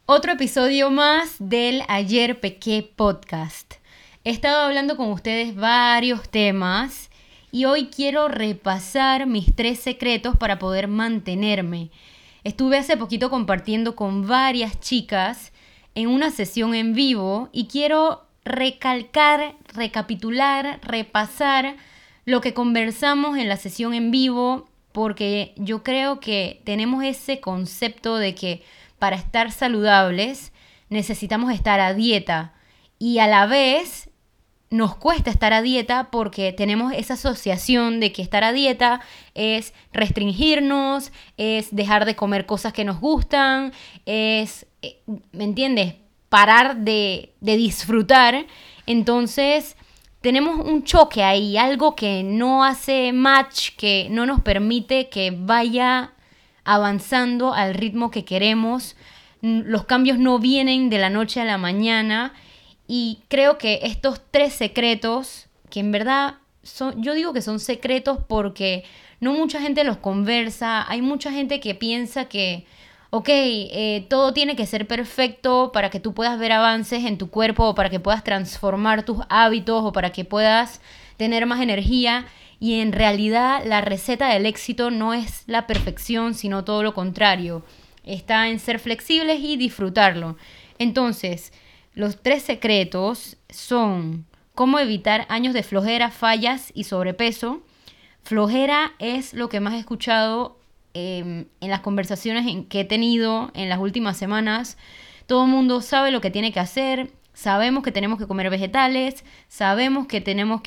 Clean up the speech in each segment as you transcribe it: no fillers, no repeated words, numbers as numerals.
Otro episodio más del Ayer Pequé Podcast. He estado hablando con ustedes varios temas y hoy quiero repasar mis 3 secretos para poder mantenerme. Estuve hace poquito compartiendo con varias chicas en una sesión en vivo y quiero recalcar, recapitular, repasar lo que conversamos en la sesión en vivo, porque yo creo que tenemos ese concepto de que para estar saludables necesitamos estar a dieta y a la vez nos cuesta estar a dieta porque tenemos esa asociación de que estar a dieta es restringirnos, es dejar de comer cosas que nos gustan, es, ¿me entiendes? Parar de disfrutar. Entonces tenemos un choque ahí, algo que no hace match, que no nos permite que vaya avanzando al ritmo que queremos. Los cambios no vienen de la noche a la mañana y creo que estos 3 secretos, que en verdad yo digo que son secretos porque no mucha gente los conversa. Hay mucha gente que piensa que todo tiene que ser perfecto para que tú puedas ver avances en tu cuerpo o para que puedas transformar tus hábitos o para que puedas tener más energía. Y en realidad la receta del éxito no es la perfección, sino todo lo contrario. Está en ser flexibles y disfrutarlo. Entonces, los 3 secretos son cómo evitar años de flojera, fallas y sobrepeso. Flojera es lo que más he escuchado en las conversaciones que he tenido en las últimas semanas. Todo el mundo sabe lo que tiene que hacer. Sabemos que tenemos que comer vegetales. Sabemos que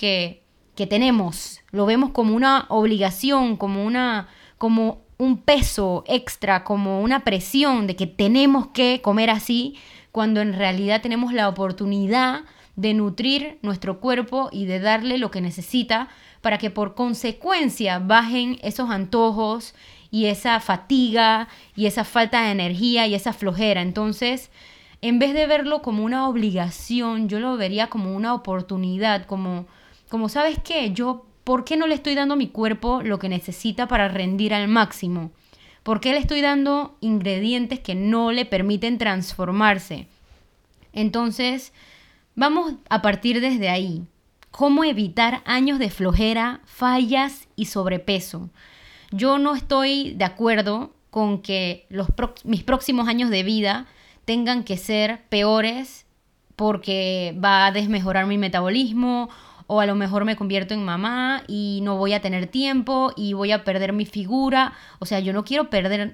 lo vemos como una obligación, como un peso extra, como una presión de que tenemos que comer así, cuando en realidad tenemos la oportunidad de nutrir nuestro cuerpo y de darle lo que necesita para que por consecuencia bajen esos antojos y esa fatiga y esa falta de energía y esa flojera. Entonces, en vez de verlo como una obligación, yo lo vería como una oportunidad, como ¿sabes qué? ¿Por qué no le estoy dando a mi cuerpo lo que necesita para rendir al máximo? ¿Por qué le estoy dando ingredientes que no le permiten transformarse? Entonces, vamos a partir desde ahí. ¿Cómo evitar años de flojera, fallas y sobrepeso? Yo no estoy de acuerdo con que mis próximos años de vida tengan que ser peores porque va a desmejorar mi metabolismo o a lo mejor me convierto en mamá y no voy a tener tiempo y voy a perder mi figura. O sea, yo no quiero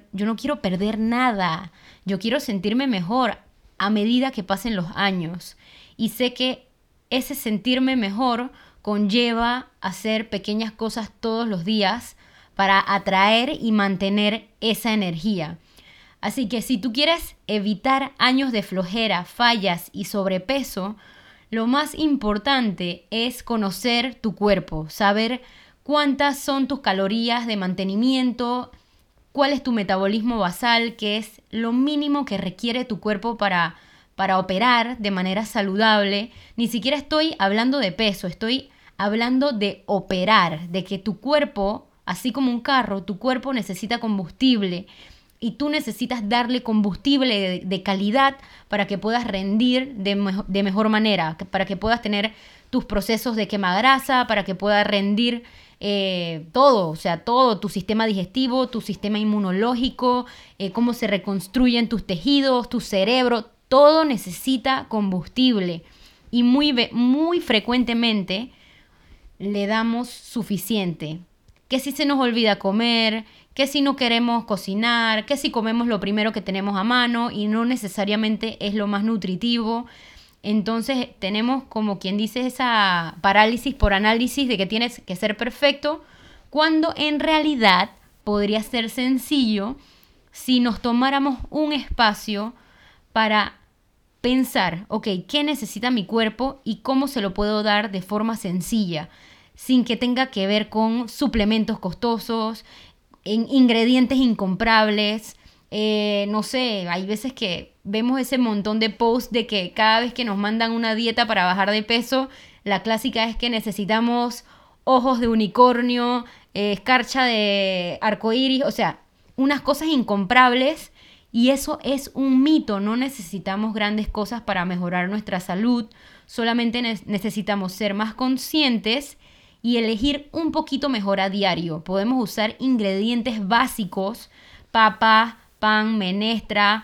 perder nada. Yo quiero sentirme mejor a medida que pasen los años. Y sé que ese sentirme mejor conlleva hacer pequeñas cosas todos los días para atraer y mantener esa energía. Así que si tú quieres evitar años de flojera, fallas y sobrepeso, lo más importante es conocer tu cuerpo, saber cuántas son tus calorías de mantenimiento, cuál es tu metabolismo basal, que es lo mínimo que requiere tu cuerpo para operar de manera saludable. Ni siquiera estoy hablando de peso, estoy hablando de operar, de que tu cuerpo, así como un carro, tu cuerpo necesita combustible. Y tú necesitas darle combustible de calidad para que puedas rendir de mejor manera, para que puedas tener tus procesos de quema grasa, para que puedas rendir todo, o sea, todo, tu sistema digestivo, tu sistema inmunológico, cómo se reconstruyen tus tejidos, tu cerebro, todo necesita combustible. Y muy frecuentemente le damos suficiente. Que si se nos olvida comer, que si no queremos cocinar, que si comemos lo primero que tenemos a mano y no necesariamente es lo más nutritivo. Entonces tenemos, como quien dice, esa parálisis por análisis de que tienes que ser perfecto, cuando en realidad podría ser sencillo si nos tomáramos un espacio para pensar, ¿qué necesita mi cuerpo y cómo se lo puedo dar de forma sencilla? Sin que tenga que ver con suplementos costosos, en ingredientes incomprables. No sé, hay veces que vemos ese montón de posts de que cada vez que nos mandan una dieta para bajar de peso, la clásica es que necesitamos ojos de unicornio, escarcha de arcoíris, o sea, unas cosas incomprables Y eso es un mito, no necesitamos grandes cosas para mejorar nuestra salud, solamente necesitamos ser más conscientes y elegir un poquito mejor a diario. Podemos usar ingredientes básicos, papa, pan, menestra,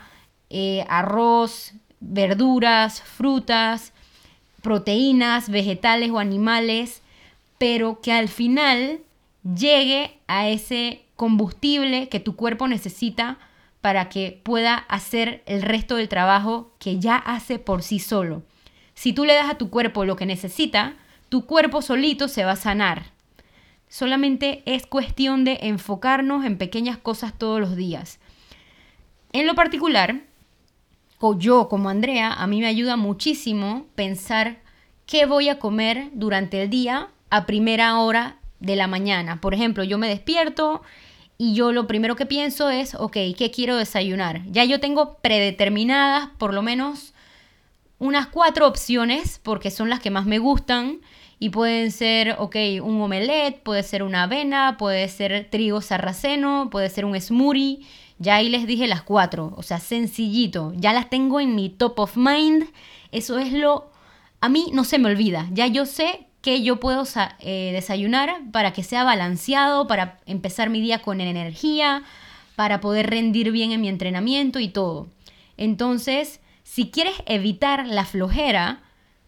arroz, verduras, frutas, proteínas, vegetales o animales, pero que al final llegue a ese combustible que tu cuerpo necesita para que pueda hacer el resto del trabajo que ya hace por sí solo. Si tú le das a tu cuerpo lo que necesita, tu cuerpo solito se va a sanar. Solamente es cuestión de enfocarnos en pequeñas cosas todos los días. En lo particular, o yo como Andrea, a mí me ayuda muchísimo pensar qué voy a comer durante el día a primera hora de la mañana. Por ejemplo, yo me despierto y yo lo primero que pienso es, ok, ¿qué quiero desayunar? Ya yo tengo predeterminadas por lo menos unas 4 opciones porque son las que más me gustan y pueden ser, ok, un omelette, puede ser una avena, puede ser trigo sarraceno, puede ser un smoothie. Ya ahí les dije las 4, o sea, sencillito. Ya las tengo en mi top of mind. Eso es a mí no se me olvida. Ya yo sé que yo puedo desayunar para que sea balanceado, para empezar mi día con energía, para poder rendir bien en mi entrenamiento y todo. Entonces, si quieres evitar la flojera,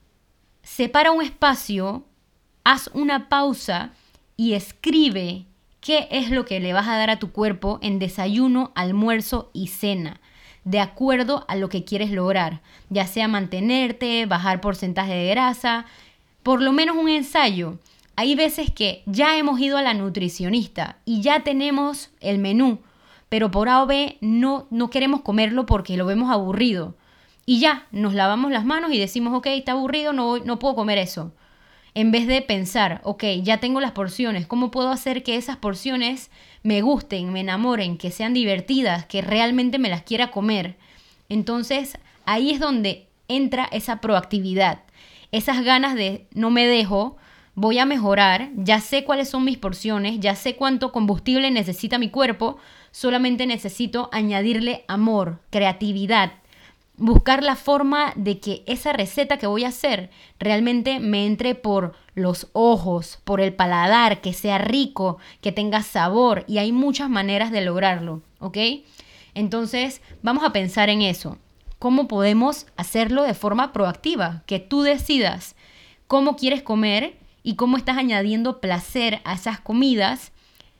separa un espacio, haz una pausa y escribe qué es lo que le vas a dar a tu cuerpo en desayuno, almuerzo y cena, de acuerdo a lo que quieres lograr, ya sea mantenerte, bajar porcentaje de grasa, por lo menos un ensayo. Hay veces que ya hemos ido a la nutricionista y ya tenemos el menú, pero por A o B no queremos comerlo porque lo vemos aburrido. Y ya, nos lavamos las manos y decimos, ok, está aburrido, no puedo comer eso. En vez de pensar, ok, ya tengo las porciones, ¿cómo puedo hacer que esas porciones me gusten, me enamoren, que sean divertidas, que realmente me las quiera comer? Entonces, ahí es donde entra esa proactividad, esas ganas de no me dejo, voy a mejorar, ya sé cuáles son mis porciones, ya sé cuánto combustible necesita mi cuerpo, solamente necesito añadirle amor, creatividad, buscar la forma de que esa receta que voy a hacer realmente me entre por los ojos, por el paladar, que sea rico, que tenga sabor, y hay muchas maneras de lograrlo, ¿ok? Entonces, vamos a pensar en eso. ¿Cómo podemos hacerlo de forma proactiva? Que tú decidas cómo quieres comer y cómo estás añadiendo placer a esas comidas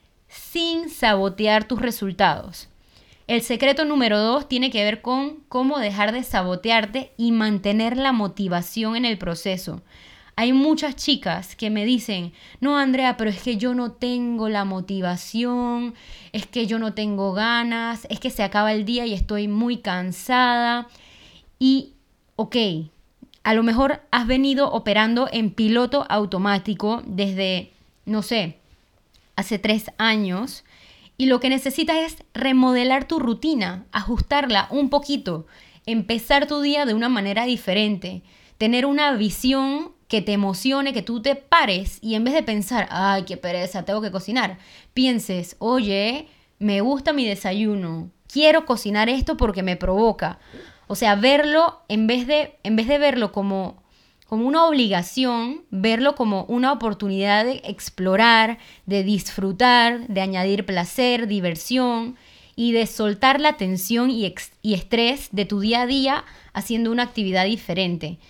sin sabotear tus resultados. El secreto número 2 tiene que ver con cómo dejar de sabotearte y mantener la motivación en el proceso. Hay muchas chicas que me dicen, no, Andrea, pero es que yo no tengo la motivación, es que yo no tengo ganas, es que se acaba el día y estoy muy cansada. Y, ok, a lo mejor has venido operando en piloto automático desde, no sé, hace 3 años. Y lo que necesitas es remodelar tu rutina, ajustarla un poquito, empezar tu día de una manera diferente, tener una visión que te emocione, que tú te pares y en vez de pensar, ay, qué pereza, tengo que cocinar, pienses, oye, me gusta mi desayuno, quiero cocinar esto porque me provoca. O sea, verlo, en vez de verlo como una obligación, verlo como una oportunidad de explorar, de disfrutar, de añadir placer, diversión y de soltar la tensión y estrés de tu día a día haciendo una actividad diferente.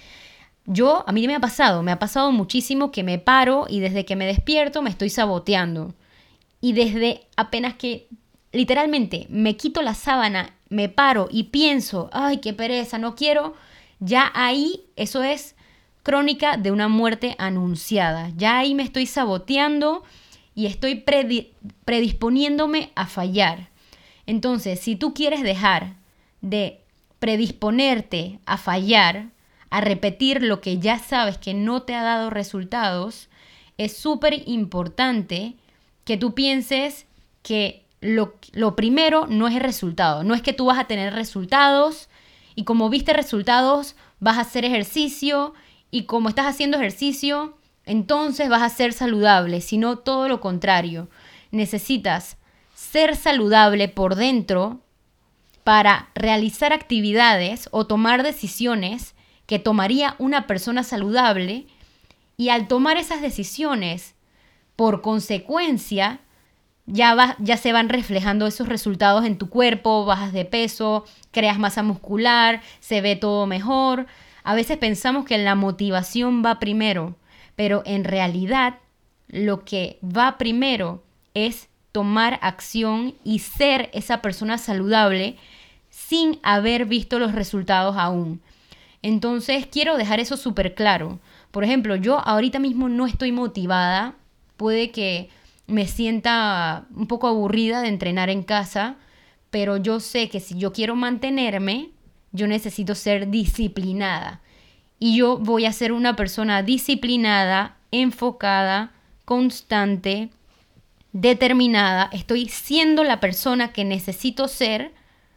A mí me ha pasado muchísimo que me paro y desde que me despierto me estoy saboteando. Y desde apenas que literalmente me quito la sábana, me paro y pienso, ay, qué pereza, no quiero, ya ahí eso es crónica de una muerte anunciada. Ya ahí me estoy saboteando y estoy predisponiéndome a fallar. Entonces, si tú quieres dejar de predisponerte a fallar, a repetir lo que ya sabes que no te ha dado resultados, es súper importante que tú pienses que lo primero no es el resultado. No es que tú vas a tener resultados y como viste resultados vas a hacer ejercicio y como estás haciendo ejercicio, entonces vas a ser saludable, sino todo lo contrario. Necesitas ser saludable por dentro para realizar actividades o tomar decisiones que tomaría una persona saludable, y al tomar esas decisiones, por consecuencia, ya se van reflejando esos resultados en tu cuerpo, bajas de peso, creas masa muscular, se ve todo mejor. A veces pensamos que la motivación va primero, pero en realidad lo que va primero es tomar acción y ser esa persona saludable sin haber visto los resultados aún. Entonces quiero dejar eso súper claro. Por ejemplo, yo ahorita mismo no estoy motivada. Puede que me sienta un poco aburrida de entrenar en casa, pero yo sé que si yo quiero mantenerme, yo necesito ser disciplinada. Y yo voy a ser una persona disciplinada, enfocada, constante, determinada. Estoy siendo la persona que necesito ser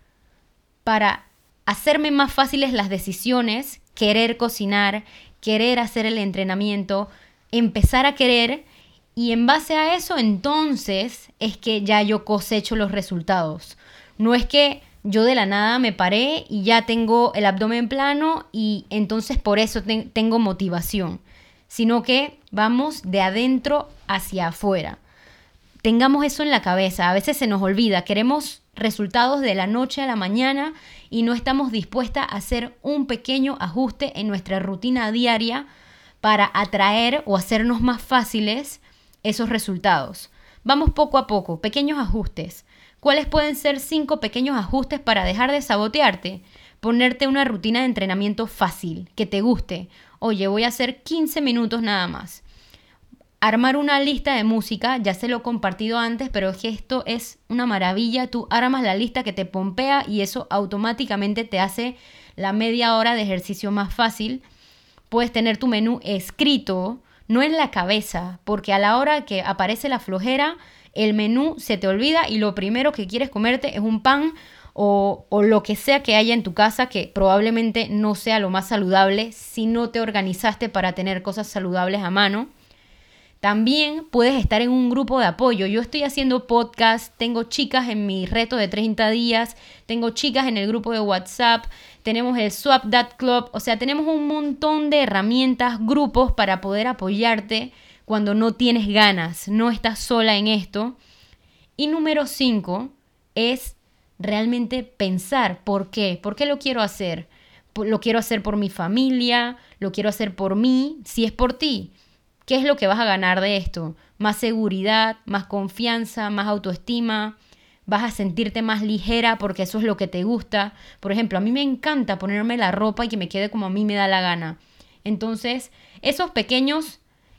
para hacerme más fáciles las decisiones, querer cocinar, querer hacer el entrenamiento, empezar a querer, y en base a eso entonces es que ya yo cosecho los resultados. No es que yo de la nada me paré y ya tengo el abdomen plano y entonces por eso tengo motivación, sino que vamos de adentro hacia afuera. Tengamos eso en la cabeza. A veces se nos olvida, queremos resultados de la noche a la mañana y no estamos dispuestas a hacer un pequeño ajuste en nuestra rutina diaria para atraer o hacernos más fáciles esos resultados. Vamos poco a poco, pequeños ajustes. ¿Cuáles pueden ser 5 pequeños ajustes para dejar de sabotearte? Ponerte una rutina de entrenamiento fácil, que te guste. Oye, voy a hacer 15 minutos nada más. Armar una lista de música, ya se lo he compartido antes, pero es que esto es una maravilla. Tú armas la lista que te pompea y eso automáticamente te hace la media hora de ejercicio más fácil. Puedes tener tu menú escrito, no en la cabeza, porque a la hora que aparece la flojera, el menú se te olvida y lo primero que quieres comerte es un pan o lo que sea que haya en tu casa, que probablemente no sea lo más saludable si no te organizaste para tener cosas saludables a mano. También puedes estar en un grupo de apoyo. Yo estoy haciendo podcast, tengo chicas en mi reto de 30 días, tengo chicas en el grupo de WhatsApp, tenemos el Swap That Club, o sea, tenemos un montón de herramientas, grupos para poder apoyarte cuando no tienes ganas, no estás sola en esto. Y número 5 es realmente pensar por qué. ¿Por qué lo quiero hacer? Lo quiero hacer por mi familia, lo quiero hacer por mí, si es por ti. ¿Qué es lo que vas a ganar de esto? Más seguridad, más confianza, más autoestima. Vas a sentirte más ligera porque eso es lo que te gusta. Por ejemplo, a mí me encanta ponerme la ropa y que me quede como a mí me da la gana. Entonces, esos pequeños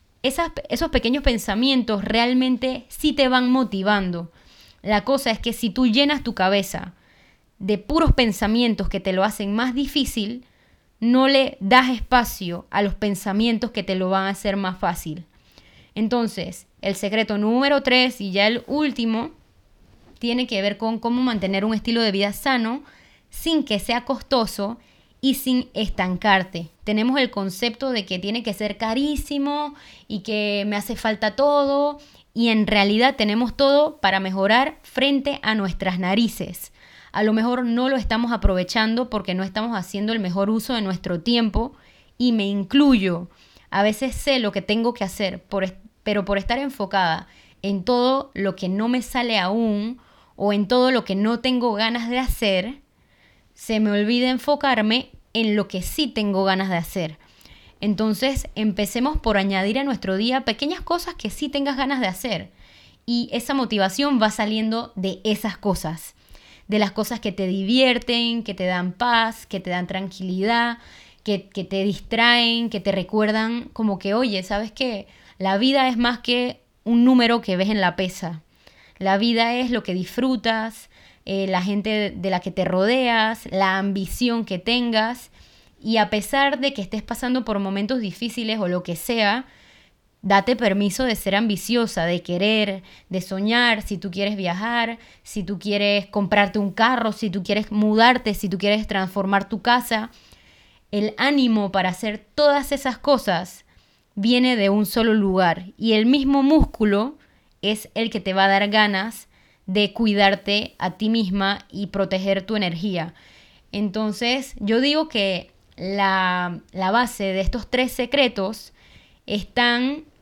pensamientos realmente sí te van motivando. La cosa es que si tú llenas tu cabeza de puros pensamientos que te lo hacen más difícil, no le das espacio a los pensamientos que te lo van a hacer más fácil. Entonces, el secreto número 3 y ya el último tiene que ver con cómo mantener un estilo de vida sano sin que sea costoso y sin estancarte. Tenemos el concepto de que tiene que ser carísimo y que me hace falta todo, y en realidad tenemos todo para mejorar frente a nuestras narices. A lo mejor no lo estamos aprovechando porque no estamos haciendo el mejor uso de nuestro tiempo, y me incluyo. A veces sé lo que tengo que hacer, pero por estar enfocada en todo lo que no me sale aún o en todo lo que no tengo ganas de hacer, se me olvida enfocarme en lo que sí tengo ganas de hacer. Entonces, empecemos por añadir a nuestro día pequeñas cosas que sí tengas ganas de hacer. Y esa motivación va saliendo de esas cosas. De las cosas que te divierten, que te dan paz, que te dan tranquilidad, que te distraen, que te recuerdan como que, oye, ¿sabes qué? La vida es más que un número que ves en la pesa. La vida es lo que disfrutas, la gente de la que te rodeas, la ambición que tengas. Y a pesar de que estés pasando por momentos difíciles o lo que sea, date permiso de ser ambiciosa, de querer, de soñar. Si tú quieres viajar, si tú quieres comprarte un carro, si tú quieres mudarte, si tú quieres transformar tu casa. El ánimo para hacer todas esas cosas viene de un solo lugar. Y el mismo músculo es el que te va a dar ganas de cuidarte a ti misma y proteger tu energía. Entonces, yo digo que la base de estos tres secretos está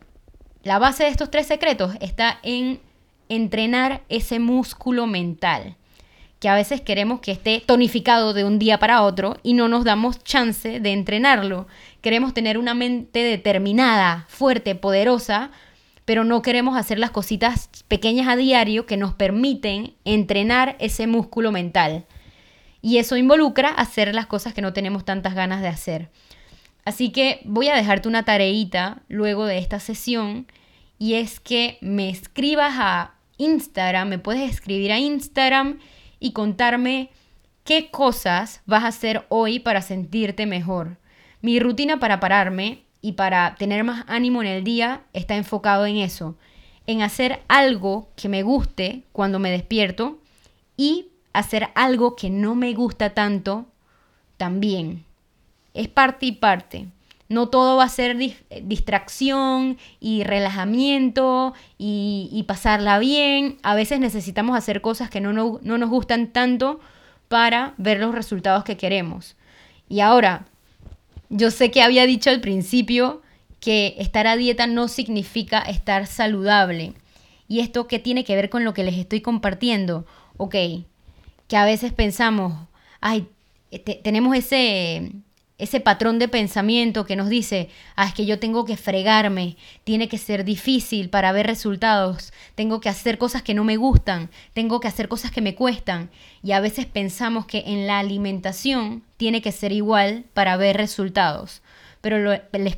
en entrenar ese músculo mental, que a veces queremos que esté tonificado de un día para otro y no nos damos chance de entrenarlo. Queremos tener una mente determinada, fuerte, poderosa, pero no queremos hacer las cositas pequeñas a diario que nos permiten entrenar ese músculo mental. Y eso involucra hacer las cosas que no tenemos tantas ganas de hacer. Así que voy a dejarte una tareita luego de esta sesión, y es que me escribas a Instagram, me puedes escribir a Instagram y contarme qué cosas vas a hacer hoy para sentirte mejor. Mi rutina para pararme y para tener más ánimo en el día está enfocado en eso, en hacer algo que me guste cuando me despierto y hacer algo que no me gusta tanto también. Es parte y parte. No todo va a ser distracción y relajamiento y pasarla bien. A veces necesitamos hacer cosas que no nos gustan tanto para ver los resultados que queremos. Y ahora, yo sé que había dicho al principio que estar a dieta no significa estar saludable. ¿Y esto qué tiene que ver con lo que les estoy compartiendo? Ok, que a veces pensamos, tenemos ese patrón de pensamiento que nos dice, es que yo tengo que fregarme, tiene que ser difícil para ver resultados, tengo que hacer cosas que no me gustan, tengo que hacer cosas que me cuestan. Y a veces pensamos que en la alimentación tiene que ser igual para ver resultados. Pero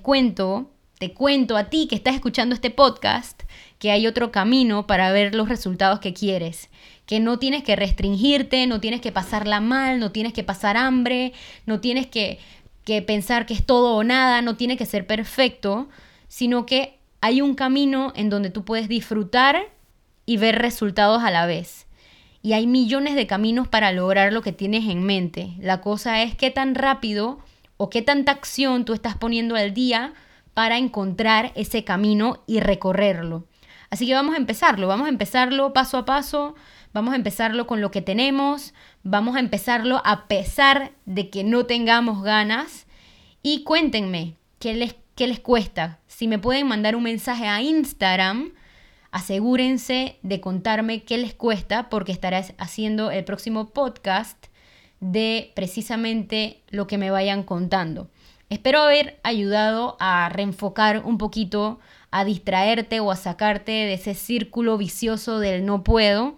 te cuento a ti que estás escuchando este podcast, que hay otro camino para ver los resultados que quieres. Que no tienes que restringirte, no tienes que pasarla mal, no tienes que pasar hambre, no tienes que pensar que es todo o nada, no tiene que ser perfecto, sino que hay un camino en donde tú puedes disfrutar y ver resultados a la vez. Y hay millones de caminos para lograr lo que tienes en mente. La cosa es qué tan rápido o qué tanta acción tú estás poniendo al día para encontrar ese camino y recorrerlo. Así que vamos a empezarlo paso a paso, vamos a empezarlo con lo que tenemos, vamos a empezarlo a pesar de que no tengamos ganas. Y cuéntenme, ¿qué les cuesta? Si me pueden mandar un mensaje a Instagram, asegúrense de contarme qué les cuesta, porque estaré haciendo el próximo podcast de precisamente lo que me vayan contando. Espero haber ayudado a reenfocar un poquito, a distraerte o a sacarte de ese círculo vicioso del no puedo,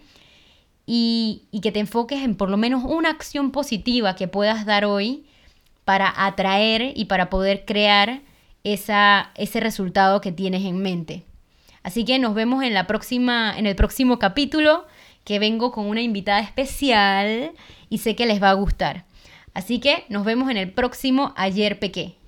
y que te enfoques en por lo menos una acción positiva que puedas dar hoy para atraer y para poder crear ese resultado que tienes en mente. Así que nos vemos en el próximo capítulo, que vengo con una invitada especial y sé que les va a gustar. Así que nos vemos en el próximo Ayer Pequé.